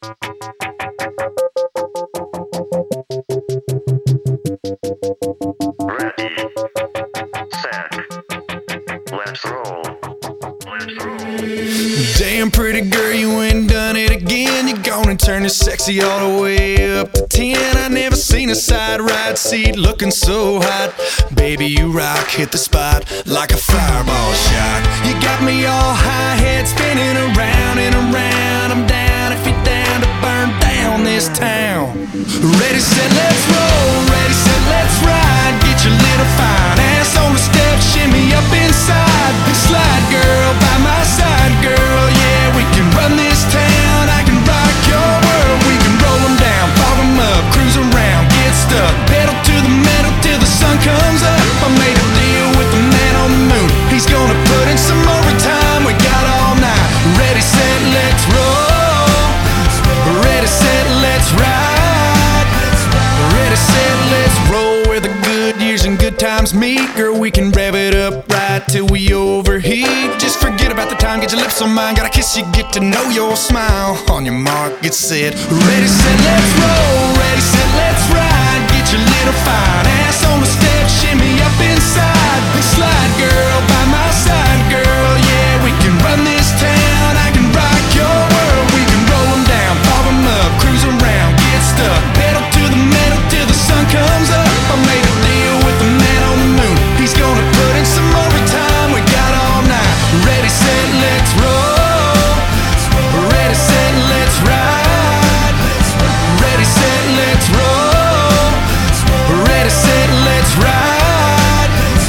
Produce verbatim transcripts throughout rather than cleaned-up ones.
Let's roll. Let's roll. Damn pretty girl, you ain't done it again. You're gonna turn this sexy all the way up to ten. I never seen a side ride seat looking so hot. Baby, you rock, hit the spot like a fireball shot. You got me all high, head spinning around and around. I'm down if you're down to burn down this town. Ready, set, let's roll. Ready, set, let's ride. Get your little fine ass on the step, shimmy up inside. Slide, girl, by my side, girl. Yeah, we can run this town. I can rock your world. We can roll them down, fog them up, cruise around, get stuck, pedal to the metal till the sun comes up. I made a deal with the man on the moon. He's gonna put in some overtime. We got all night. Ready, set, let's roll. Ready, set, let's ride. Ready, set, let's roll. Where the good years and good times meet, girl, we can rev it up right till we overheat. Just forget about the time, get your lips on mine. Gotta kiss you, get to know your smile. On your mark, get set. Ready, set, let's roll. Ready, set, let's ride. Get your little fine ass on the step, shimmy up inside. Slide, girl, by my side, girl. Yeah, we can run this town. I can rock your world. We can roll them down, fog them up, cruise around, get stuck, pedal to the metal till the sun comes up. I made a deal with the man on the moon. He's gonna put in some overtime. We got all night. Ready, set, let's roll. Ready, set, let's ride. Ready, set, let's roll. Ready, set, let's ride.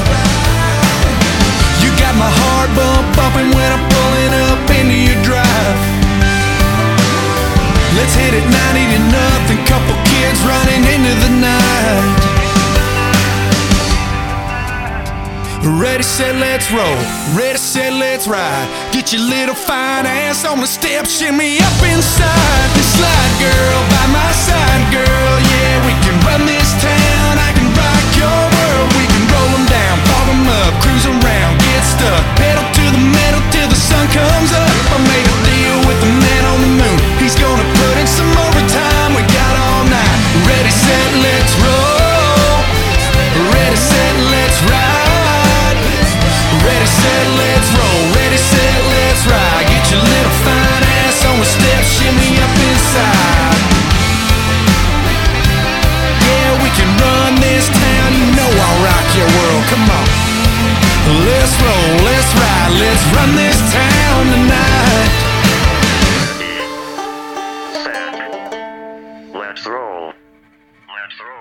You got my heart bump bumping when I'm pulling up into your drive. Let's hit it ninety to nothing. Couple kids running into the night. Ready, set, let's roll. Ready, set, let's ride. Get your little fine ass on the step, shimmy up inside. Slide, girl, by my side, girl. Yeah, we can run this town. I can rock your world. We can roll them down, fog them up, cruise around, get stuck, pedal to the metal till the sun comes up. I made a deal with the man on the moon. He's gonna put in some overtime. We got all night. Ready, set, let's roll. Ready, set, let's ride. Ready, set, let's roll. Ready, set, let's ride. Get your little fine ass on the step, shimmy up inside. Yeah, we can run this town. You know I'll rock your world. Come on. Let's roll, let's ride, let's run this town tonight. Set. Let's roll. Let's roll.